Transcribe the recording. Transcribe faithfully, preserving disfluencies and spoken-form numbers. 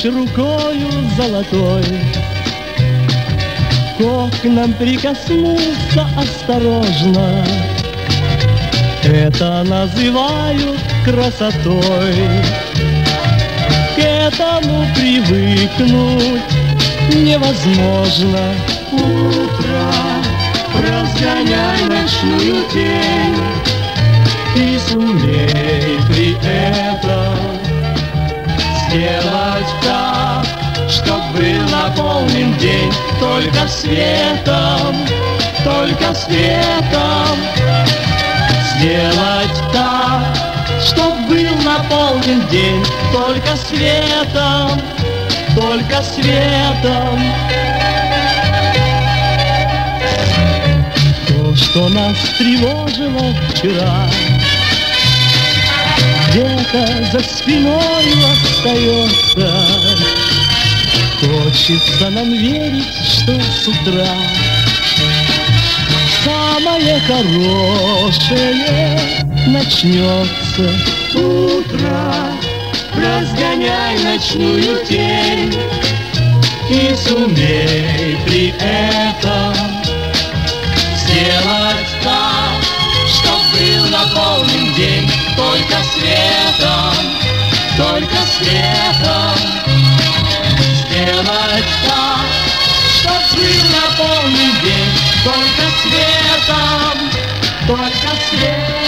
лишь рукою золотой к окнам прикоснулся осторожно. Это называют красотой. К этому привыкнуть невозможно. Утро, разгоняй ночную тень и сумей при этом сделать так, чтоб был наполнен день только светом, только светом. Сделать так, чтоб был наполнен день только светом, только светом. То, что нас тревожило вчера, где-то за спиной остается. Хочется нам верить, что с утра самое хорошее начнется. Утро, разгоняй ночную тень и сумей при этом сделать так, чтоб был наполнен день только светом, только светом. Сделать так, чтоб был наполнен день только светом, только светом.